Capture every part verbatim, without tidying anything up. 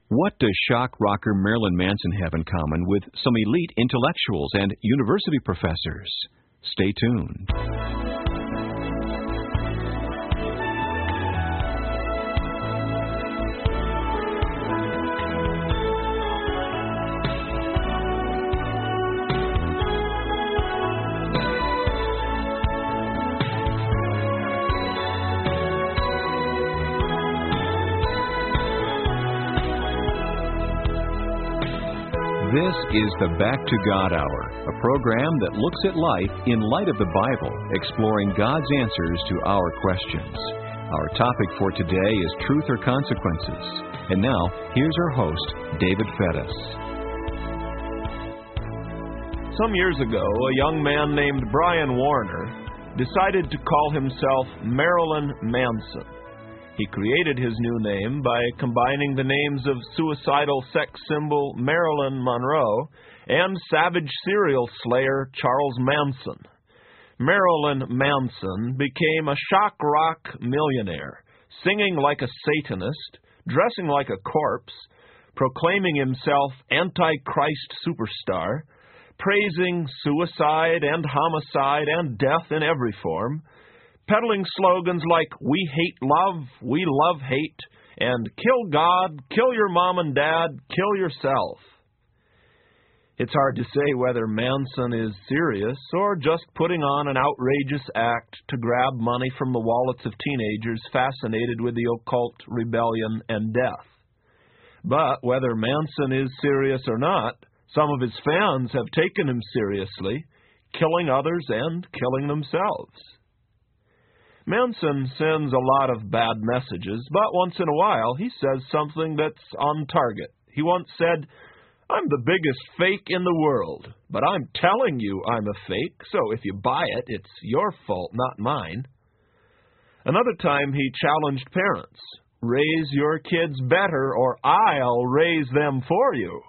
What does shock rocker Marilyn Manson have in common with some elite intellectuals and university professors? Stay tuned. This is the Back to God Hour, a program that looks at life in light of the Bible, exploring God's answers to our questions. Our topic for today is Truth or Consequences. And now, here's our host, David Fettis. Some years ago, a young man named Brian Warner decided to call himself Marilyn Manson. He created his new name by combining the names of suicidal sex symbol Marilyn Monroe and savage serial slayer Charles Manson. Marilyn Manson became a shock rock millionaire, singing like a Satanist, dressing like a corpse, proclaiming himself Antichrist superstar, praising suicide and homicide and death in every form, peddling slogans like, "We hate love, we love hate," and "Kill God, kill your mom and dad, kill yourself." It's hard to say whether Manson is serious or just putting on an outrageous act to grab money from the wallets of teenagers fascinated with the occult, rebellion, and death. But whether Manson is serious or not, some of his fans have taken him seriously, killing others and killing themselves. Manson sends a lot of bad messages, but once in a while he says something that's on target. He once said, "I'm the biggest fake in the world, but I'm telling you I'm a fake, so if you buy it, it's your fault, not mine." Another time he challenged parents, "Raise your kids better or I'll raise them for you."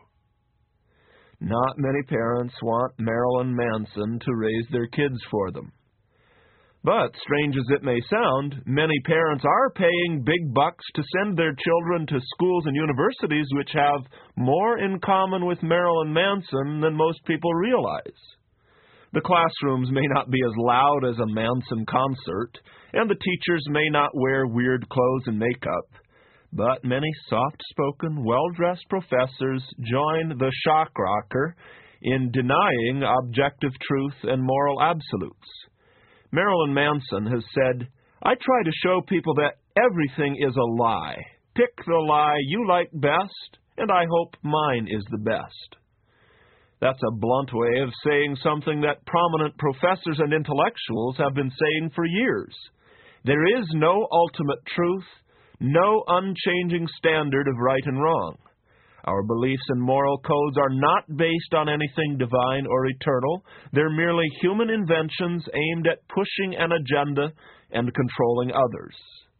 Not many parents want Marilyn Manson to raise their kids for them. But, strange as it may sound, many parents are paying big bucks to send their children to schools and universities which have more in common with Marilyn Manson than most people realize. The classrooms may not be as loud as a Manson concert, and the teachers may not wear weird clothes and makeup, but many soft-spoken, well-dressed professors join the shock rocker in denying objective truth and moral absolutes. Marilyn Manson has said, "I try to show people that everything is a lie. Pick the lie you like best, and I hope mine is the best." That's a blunt way of saying something that prominent professors and intellectuals have been saying for years. There is no ultimate truth, no unchanging standard of right and wrong. Our beliefs and moral codes are not based on anything divine or eternal. They're merely human inventions aimed at pushing an agenda and controlling others.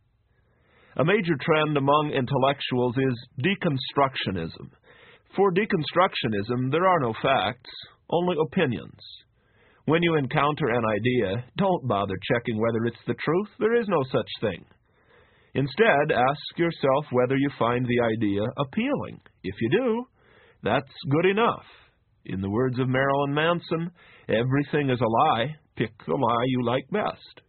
A major trend among intellectuals is deconstructionism. For deconstructionism, there are no facts, only opinions. When you encounter an idea, don't bother checking whether it's the truth. There is no such thing. Instead, ask yourself whether you find the idea appealing. If you do, that's good enough. In the words of Marilyn Manson, everything is a lie. Pick the lie you like best.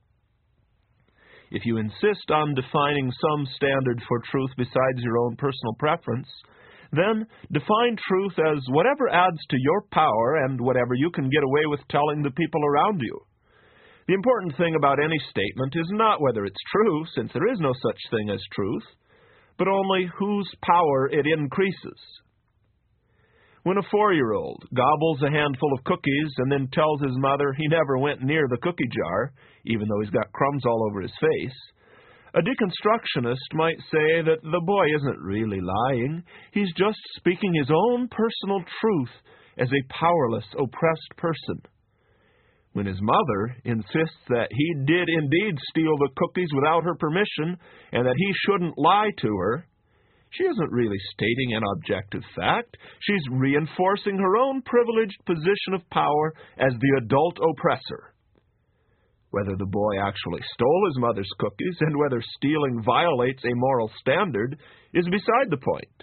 If you insist on defining some standard for truth besides your own personal preference, then define truth as whatever adds to your power and whatever you can get away with telling the people around you. The important thing about any statement is not whether it's true, since there is no such thing as truth, but only whose power it increases. When a four-year-old gobbles a handful of cookies and then tells his mother he never went near the cookie jar, even though he's got crumbs all over his face, a deconstructionist might say that the boy isn't really lying. He's just speaking his own personal truth as a powerless, oppressed person. When his mother insists that he did indeed steal the cookies without her permission and that he shouldn't lie to her, she isn't really stating an objective fact. She's reinforcing her own privileged position of power as the adult oppressor. Whether the boy actually stole his mother's cookies and whether stealing violates a moral standard is beside the point.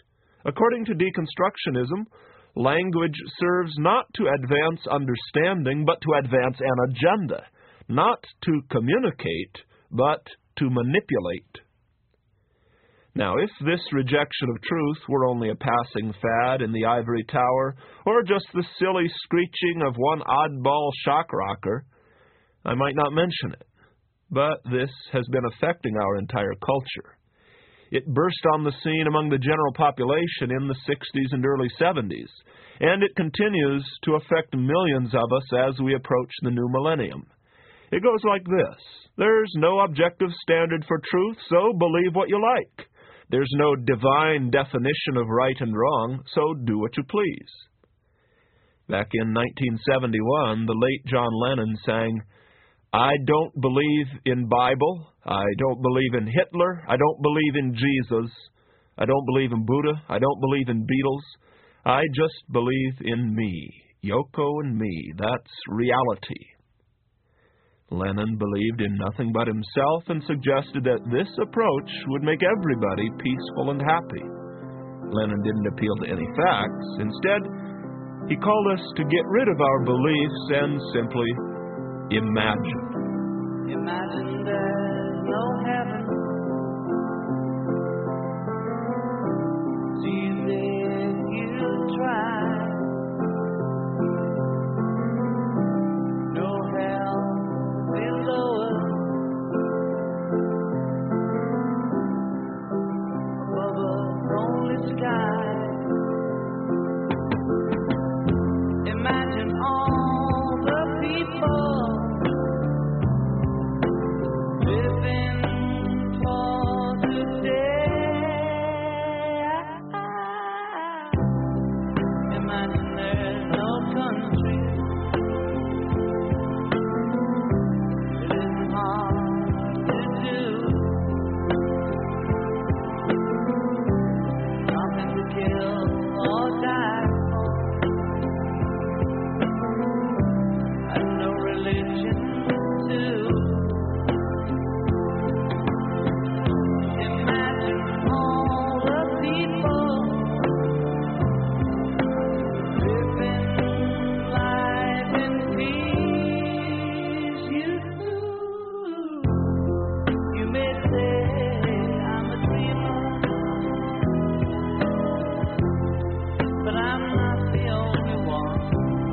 According to deconstructionism, language serves not to advance understanding, but to advance an agenda, not to communicate, but to manipulate. Now, if this rejection of truth were only a passing fad in the ivory tower, or just the silly screeching of one oddball shock rocker, I might not mention it. But this has been affecting our entire culture. It burst on the scene among the general population in the sixties and early seventies, and it continues to affect millions of us as we approach the new millennium. It goes like this: there's no objective standard for truth, so believe what you like. There's no divine definition of right and wrong, so do what you please. Back in nineteen seventy-one, the late John Lennon sang, "I don't believe in Bible, I don't believe in Hitler, I don't believe in Jesus, I don't believe in Buddha, I don't believe in Beatles, I just believe in me, Yoko and me, that's reality." Lennon believed in nothing but himself and suggested that this approach would make everybody peaceful and happy. Lennon didn't appeal to any facts. Instead, he called us to get rid of our beliefs and simply imagine. Imagine there's no heaven. See if you try. No hell below us. Above us only sky. Imagine all the people living for today. Imagine there's no country. It isn't hard to do. Nothing to kill or die for. And no religion too. Imagine all the people living life in peace. You, you may say I'm a dreamer, but I'm not the only one.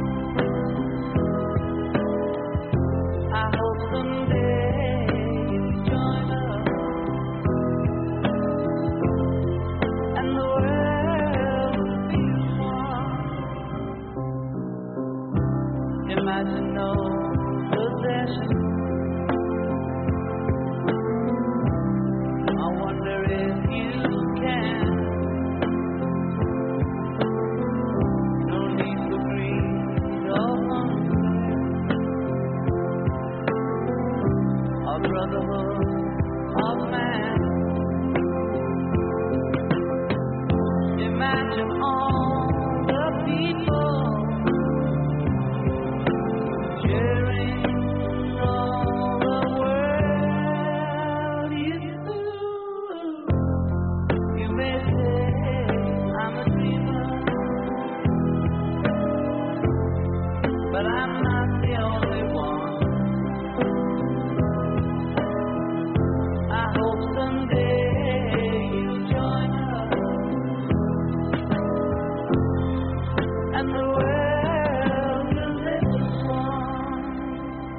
I hope someday you join us. And the world will be one. Imagine no possession. I wonder if you can. No need for greed or hunger. A brotherhood of man. Imagine all the people sharing all the world. You, you may say I'm a dreamer, but I'm not the only one. I hope someday you join us. And the world will live as one.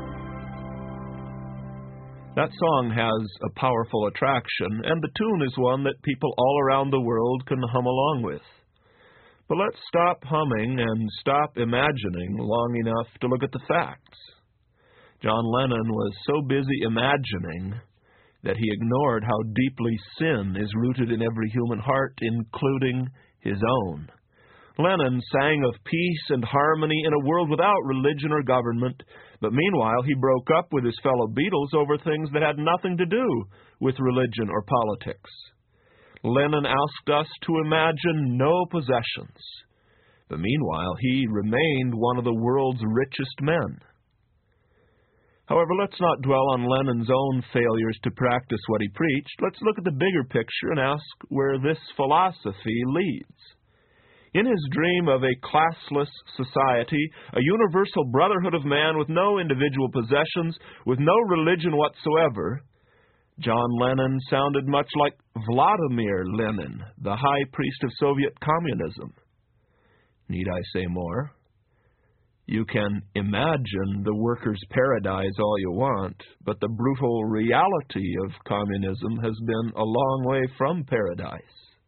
That song has a powerful attraction, and the tune is one that people all around the world can hum along with. But let's stop humming and stop imagining long enough to look at the facts. John Lennon was so busy imagining that he ignored how deeply sin is rooted in every human heart, including his own. Lennon sang of peace and harmony in a world without religion or government, but meanwhile he broke up with his fellow Beatles over things that had nothing to do with religion or politics. Lennon asked us to imagine no possessions, but meanwhile he remained one of the world's richest men. However, let's not dwell on Lenin's own failures to practice what he preached. Let's look at the bigger picture and ask where this philosophy leads. In his dream of a classless society, a universal brotherhood of man with no individual possessions, with no religion whatsoever, John Lennon sounded much like Vladimir Lenin, the high priest of Soviet communism. Need I say more? You can imagine the workers' paradise all you want, but the brutal reality of communism has been a long way from paradise.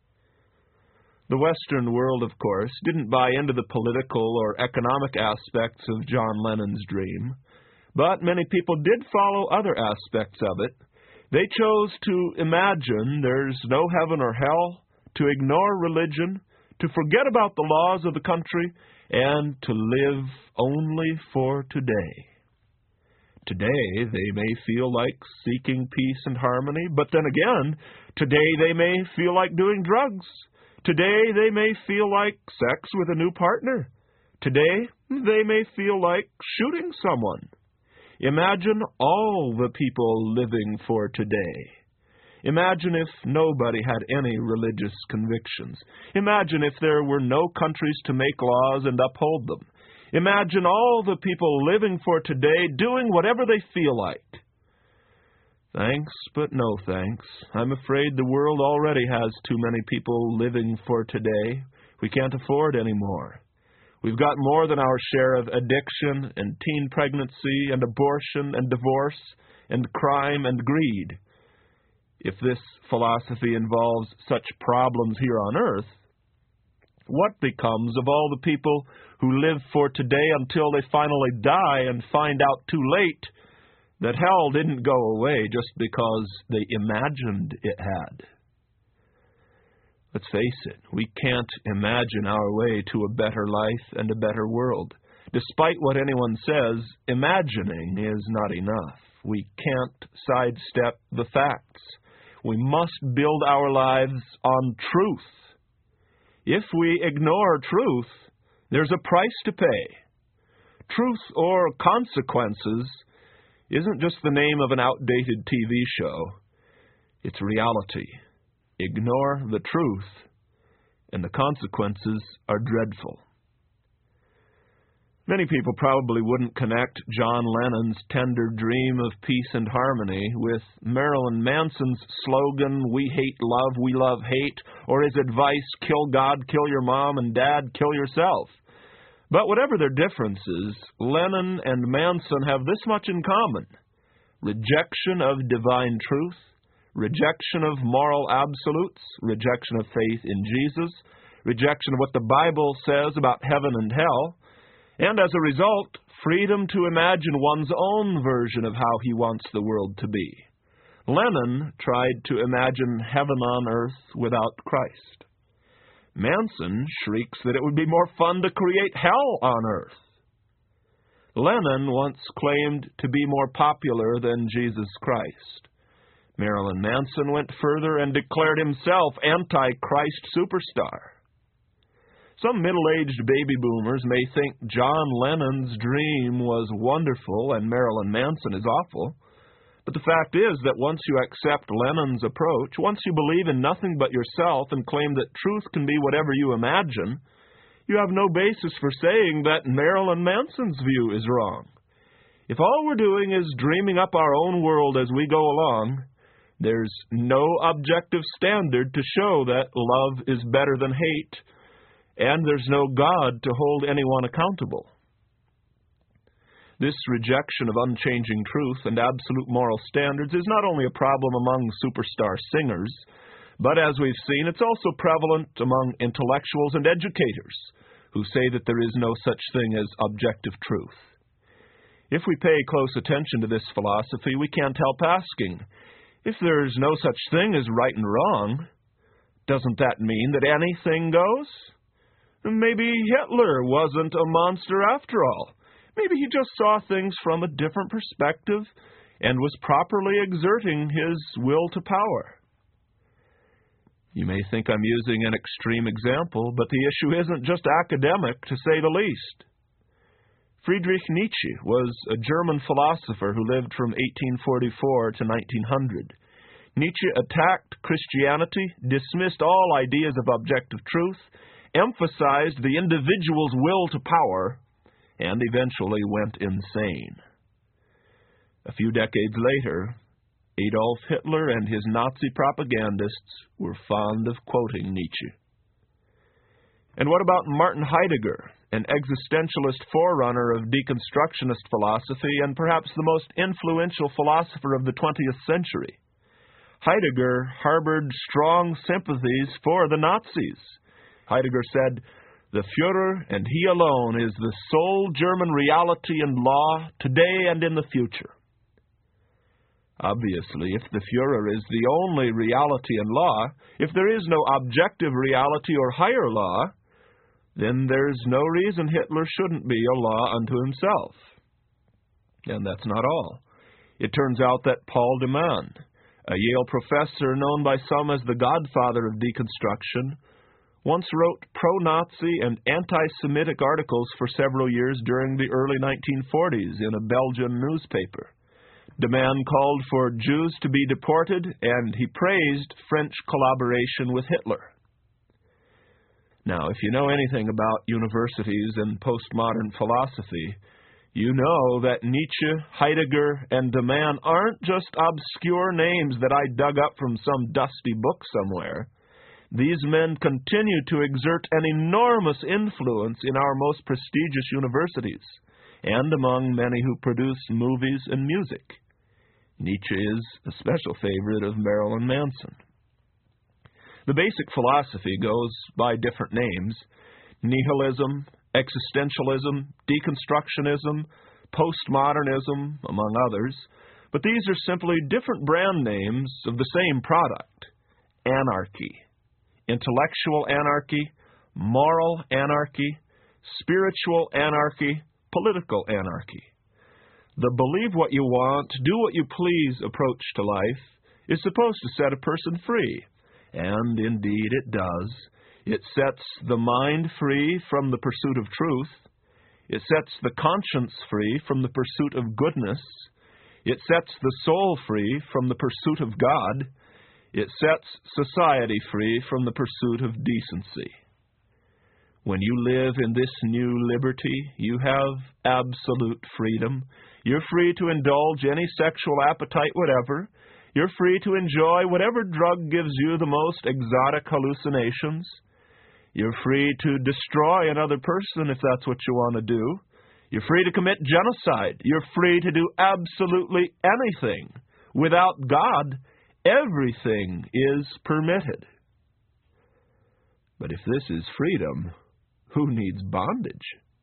The Western world, of course, didn't buy into the political or economic aspects of John Lennon's dream, but many people did follow other aspects of it. They chose to imagine there's no heaven or hell, to ignore religion, to forget about the laws of the country, and to live only for today. Today they may feel like seeking peace and harmony, but then again, today they may feel like doing drugs. Today they may feel like sex with a new partner. Today they may feel like shooting someone. Imagine all the people living for today. Imagine if nobody had any religious convictions. Imagine if there were no countries to make laws and uphold them. Imagine all the people living for today doing whatever they feel like. Thanks, but no thanks. I'm afraid the world already has too many people living for today. We can't afford any more. We've got more than our share of addiction and teen pregnancy and abortion and divorce and crime and greed. If this philosophy involves such problems here on earth, what becomes of all the people who live for today until they finally die and find out too late that hell didn't go away just because they imagined it had? Let's face it, we can't imagine our way to a better life and a better world. Despite what anyone says, imagining is not enough. We can't sidestep the facts. We must build our lives on truth. If we ignore truth, there's a price to pay. Truth or Consequences isn't just the name of an outdated T V show. It's reality. Ignore the truth, and the consequences are dreadful. Many people probably wouldn't connect John Lennon's tender dream of peace and harmony with Marilyn Manson's slogan, "We hate love, we love hate," or his advice, "Kill God, kill your mom, and dad, kill yourself." But whatever their differences, Lennon and Manson have this much in common: rejection of divine truth, rejection of moral absolutes, rejection of faith in Jesus, rejection of what the Bible says about heaven and hell, and as a result, freedom to imagine one's own version of how he wants the world to be. Lennon tried to imagine heaven on earth without Christ. Manson shrieks that it would be more fun to create hell on earth. Lennon once claimed to be more popular than Jesus Christ. Marilyn Manson went further and declared himself Antichrist superstar. Some middle-aged baby boomers may think John Lennon's dream was wonderful and Marilyn Manson is awful. But the fact is that once you accept Lennon's approach, once you believe in nothing but yourself and claim that truth can be whatever you imagine, you have no basis for saying that Marilyn Manson's view is wrong. If all we're doing is dreaming up our own world as we go along, there's no objective standard to show that love is better than hate, and there's no God to hold anyone accountable. This rejection of unchanging truth and absolute moral standards is not only a problem among superstar singers, but as we've seen, it's also prevalent among intellectuals and educators who say that there is no such thing as objective truth. If we pay close attention to this philosophy, we can't help asking, if there's no such thing as right and wrong, doesn't that mean that anything goes? Maybe Hitler wasn't a monster after all. Maybe he just saw things from a different perspective and was properly exerting his will to power. You may think I'm using an extreme example, but the issue isn't just academic, to say the least. Friedrich Nietzsche was a German philosopher who lived from eighteen forty-four to nineteen hundred. Nietzsche attacked Christianity, dismissed all ideas of objective truth, emphasized the individual's will to power, and eventually went insane. A few decades later, Adolf Hitler and his Nazi propagandists were fond of quoting Nietzsche. And what about Martin Heidegger, an existentialist forerunner of deconstructionist philosophy and perhaps the most influential philosopher of the twentieth century? Heidegger harbored strong sympathies for the Nazis. Heidegger said, "The Führer and he alone is the sole German reality and law today and in the future." Obviously, if the Führer is the only reality and law, if there is no objective reality or higher law, then there's no reason Hitler shouldn't be a law unto himself. And that's not all. It turns out that Paul de Man, a Yale professor known by some as the godfather of deconstruction, once wrote pro-Nazi and anti-Semitic articles for several years during the early nineteen forties in a Belgian newspaper. De Man called for Jews to be deported, and he praised French collaboration with Hitler. Now, if you know anything about universities and postmodern philosophy, you know that Nietzsche, Heidegger, and de Man aren't just obscure names that I dug up from some dusty book somewhere. These men continue to exert an enormous influence in our most prestigious universities, and among many who produce movies and music. Nietzsche is a special favorite of Marilyn Manson. The basic philosophy goes by different names: nihilism, existentialism, deconstructionism, postmodernism, among others. But these are simply different brand names of the same product: anarchy, intellectual anarchy, moral anarchy, spiritual anarchy, political anarchy. The believe what you want, do what you please approach to life is supposed to set a person free. And indeed it does. It sets the mind free from the pursuit of truth. It sets the conscience free from the pursuit of goodness. It sets the soul free from the pursuit of God. It sets society free from the pursuit of decency. When you live in this new liberty, you have absolute freedom. You're free to indulge any sexual appetite, whatever. You're free to enjoy whatever drug gives you the most exotic hallucinations. You're free to destroy another person if that's what you want to do. You're free to commit genocide. You're free to do absolutely anything. Without God, everything is permitted. But if this is freedom, who needs bondage?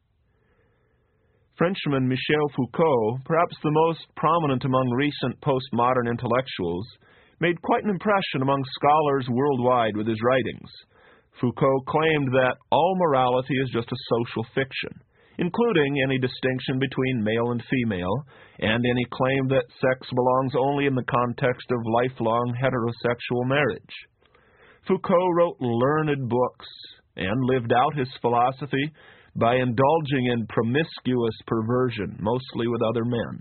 Frenchman Michel Foucault, perhaps the most prominent among recent postmodern intellectuals, made quite an impression among scholars worldwide with his writings. Foucault claimed that all morality is just a social fiction, including any distinction between male and female, and any claim that sex belongs only in the context of lifelong heterosexual marriage. Foucault wrote learned books and lived out his philosophy by indulging in promiscuous perversion, mostly with other men.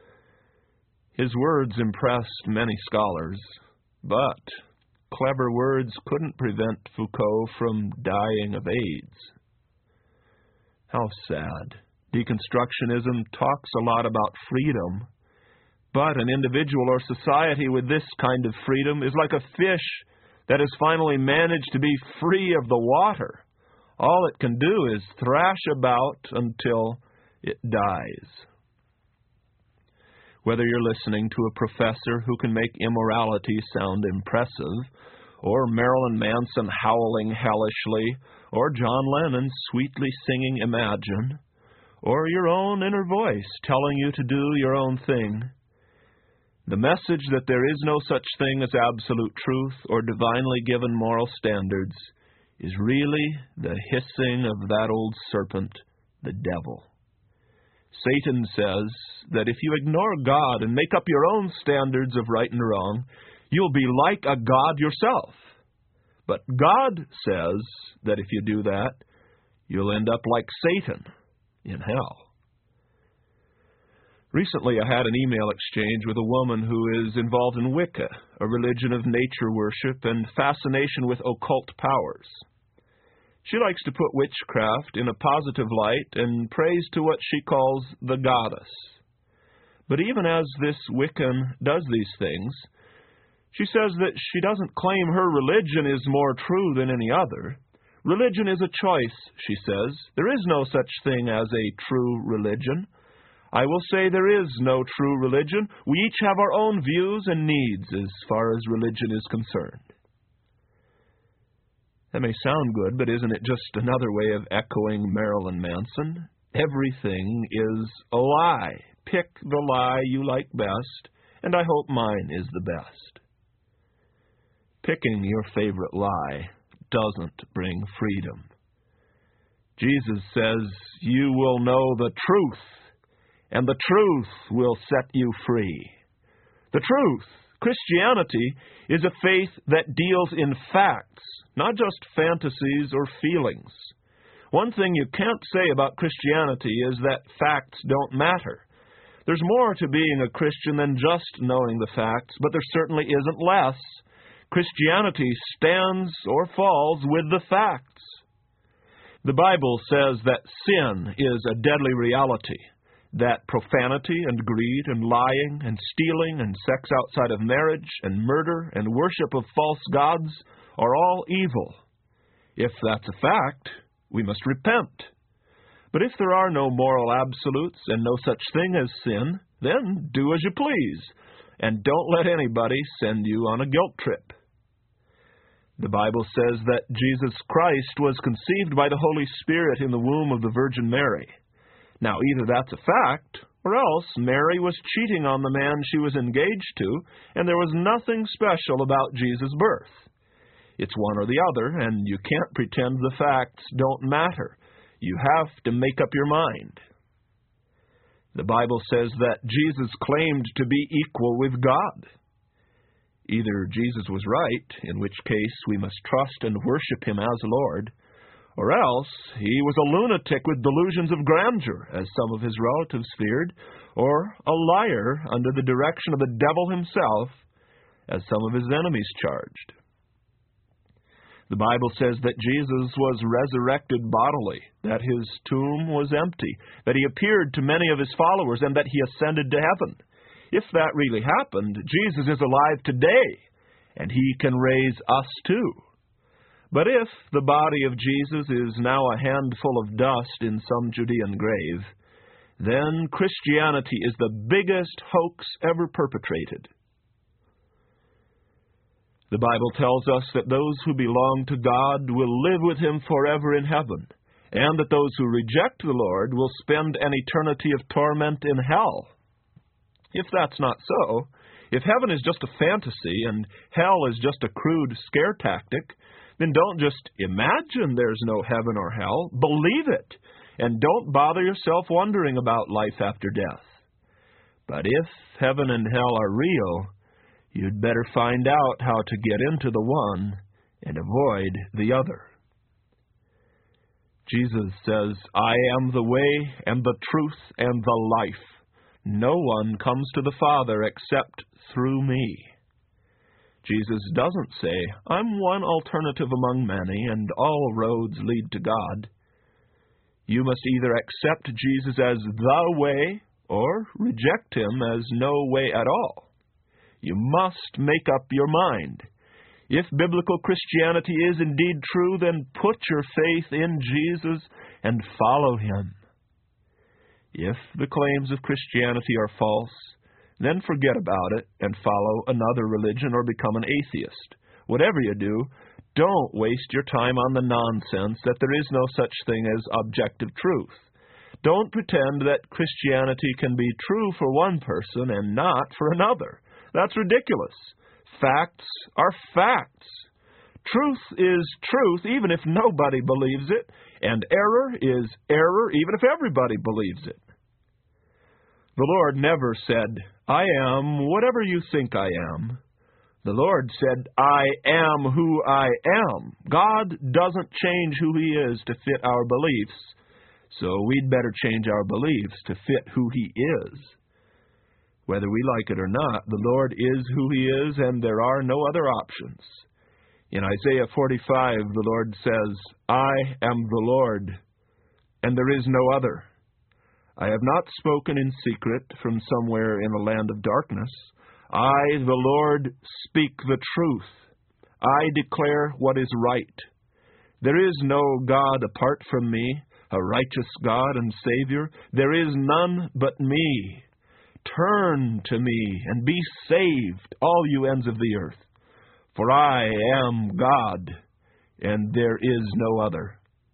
His words impressed many scholars, but clever words couldn't prevent Foucault from dying of AIDS. How sad. Deconstructionism talks a lot about freedom, but an individual or society with this kind of freedom is like a fish that has finally managed to be free of the water. All it can do is thrash about until it dies. Whether you're listening to a professor who can make immorality sound impressive, or Marilyn Manson howling hellishly, or John Lennon sweetly singing Imagine, or your own inner voice telling you to do your own thing, the message that there is no such thing as absolute truth or divinely given moral standards is really the hissing of that old serpent, the devil. Satan says that if you ignore God and make up your own standards of right and wrong, you'll be like a god yourself. But God says that if you do that, you'll end up like Satan in hell. Recently, I had an email exchange with a woman who is involved in Wicca, a religion of nature worship and fascination with occult powers. She likes to put witchcraft in a positive light and prays to what she calls the goddess. But even as this Wiccan does these things, she says that she doesn't claim her religion is more true than any other. Religion is a choice, she says. There is no such thing as a true religion. I will say there is no true religion. We each have our own views and needs as far as religion is concerned. That may sound good, but isn't it just another way of echoing Marilyn Manson? Everything is a lie. Pick the lie you like best, and I hope mine is the best. Picking your favorite lie doesn't bring freedom. Jesus says, "You will know the truth, and the truth will set you free." The truth, Christianity, is a faith that deals in facts, not just fantasies or feelings. One thing you can't say about Christianity is that facts don't matter. There's more to being a Christian than just knowing the facts, but there certainly isn't less. Christianity stands or falls with the facts. The Bible says that sin is a deadly reality, that profanity and greed and lying and stealing and sex outside of marriage and murder and worship of false gods are all evil. If that's a fact, we must repent. But if there are no moral absolutes and no such thing as sin, then do as you please, and don't let anybody send you on a guilt trip. The Bible says that Jesus Christ was conceived by the Holy Spirit in the womb of the Virgin Mary. Now, either that's a fact, or else Mary was cheating on the man she was engaged to, and there was nothing special about Jesus' birth. It's one or the other, and you can't pretend the facts don't matter. You have to make up your mind. The Bible says that Jesus claimed to be equal with God. Either Jesus was right, in which case we must trust and worship him as Lord, or else he was a lunatic with delusions of grandeur, as some of his relatives feared, or a liar under the direction of the devil himself, as some of his enemies charged. The Bible says that Jesus was resurrected bodily, that his tomb was empty, that he appeared to many of his followers, and that he ascended to heaven. If that really happened, Jesus is alive today, and he can raise us too. But if the body of Jesus is now a handful of dust in some Judean grave, then Christianity is the biggest hoax ever perpetrated. The Bible tells us that those who belong to God will live with him forever in heaven, and that those who reject the Lord will spend an eternity of torment in hell. If that's not so, if heaven is just a fantasy and hell is just a crude scare tactic, then don't just imagine there's no heaven or hell. Believe it, and don't bother yourself wondering about life after death. But if heaven and hell are real, you'd better find out how to get into the one and avoid the other. Jesus says, "I am the way and the truth and the life. No one comes to the Father except through me." Jesus doesn't say, "I'm one alternative among many, and all roads lead to God." You must either accept Jesus as the way, or reject him as no way at all. You must make up your mind. If biblical Christianity is indeed true, then put your faith in Jesus and follow him. If the claims of Christianity are false, then forget about it and follow another religion or become an atheist. Whatever you do, don't waste your time on the nonsense that there is no such thing as objective truth. Don't pretend that Christianity can be true for one person and not for another. That's ridiculous. Facts are facts. Truth is truth even if nobody believes it, and error is error even if everybody believes it. The Lord never said, "I am whatever you think I am." The Lord said, "I am who I am." God doesn't change who he is to fit our beliefs, so we'd better change our beliefs to fit who he is. Whether we like it or not, the Lord is who He is, and there are no other options. In Isaiah forty-five, the Lord says, I am the Lord, and there is no other. I have not spoken in secret from somewhere in a land of darkness. I, the Lord, speak the truth. I declare what is right. There is no God apart from me, a righteous God and Savior. There is none but me. Turn to me and be saved, all you ends of the earth. For I am God, and there is no other.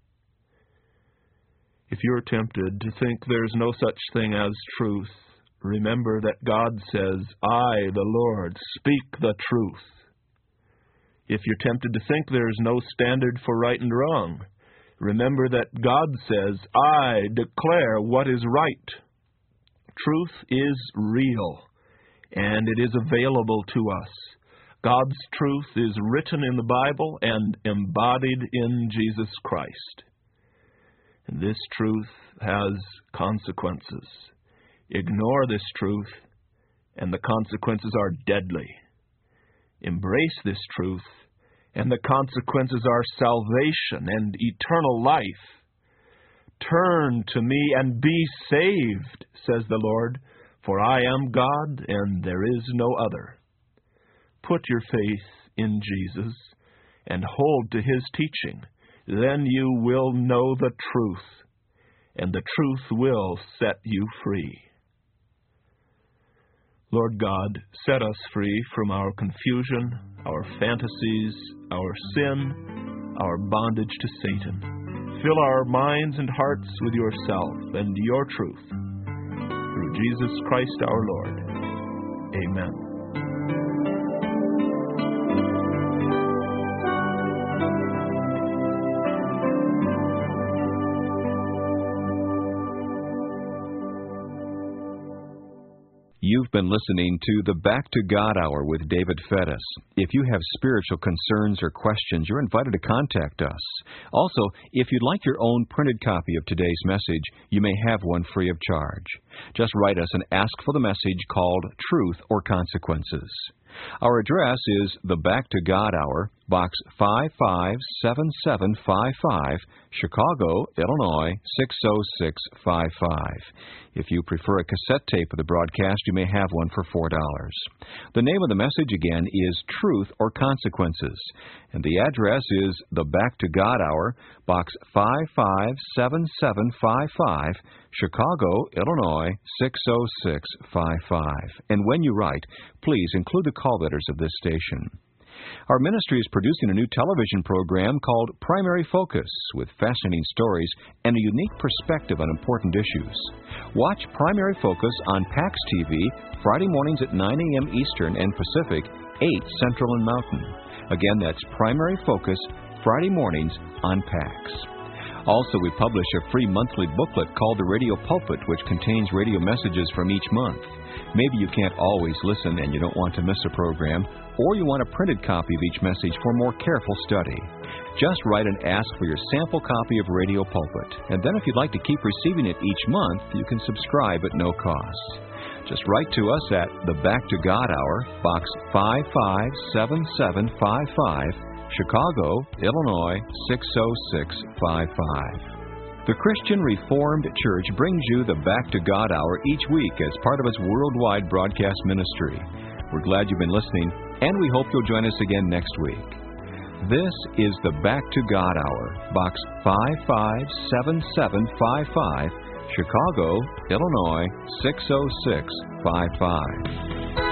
If you're tempted to think there's no such thing as truth, remember that God says, I, the Lord, speak the truth. If you're tempted to think there's no standard for right and wrong, remember that God says, I declare what is right. Truth is real, and it is available to us. God's truth is written in the Bible and embodied in Jesus Christ. And this truth has consequences. Ignore this truth, and the consequences are deadly. Embrace this truth, and the consequences are salvation and eternal life. Turn to me and be saved, says the Lord, for I am God, and there is no other. Put your faith in Jesus and hold to His teaching. Then you will know the truth, and the truth will set you free. Lord God, set us free from our confusion, our fantasies, our sin, our bondage to Satan. Fill our minds and hearts with yourself and your truth. Through Jesus Christ our Lord. Amen. You've been listening to the Back to God Hour with David Fettis. If you have spiritual concerns or questions, you're invited to contact us. Also, if you'd like your own printed copy of today's message, you may have one free of charge. Just write us and ask for the message called Truth or Consequences. Our address is the Back to God Hour, Box five five seven seven five five, Chicago, Illinois six oh six five five. If you prefer a cassette tape of the broadcast, you may have one for four dollars. The name of the message again is Truth or Consequences, and the address is the Back to God Hour, Box five five seven seven five five, Chicago, Illinois six oh six five five. And when you write, please include the call letters of this station. Our ministry is producing a new television program called Primary Focus, with fascinating stories and a unique perspective on important issues. Watch Primary Focus on PAX T V Friday mornings at nine a.m. Eastern and Pacific, eight Central and Mountain. Again, that's Primary Focus Friday mornings on PAX. Also, we publish a free monthly booklet called The Radio Pulpit, which contains radio messages from each month. Maybe you can't always listen and you don't want to miss a program, or you want a printed copy of each message for more careful study. Just write and ask for your sample copy of Radio Pulpit. And then if you'd like to keep receiving it each month, you can subscribe at no cost. Just write to us at the Back to God Hour, Box five five seven seven five five, Chicago, Illinois six oh six five five. The Christian Reformed Church brings you the Back to God Hour each week as part of its worldwide broadcast ministry. We're glad you've been listening, and we hope you'll join us again next week. This is the Back to God Hour, Box five five seven seven five five, Chicago, Illinois six oh six five five.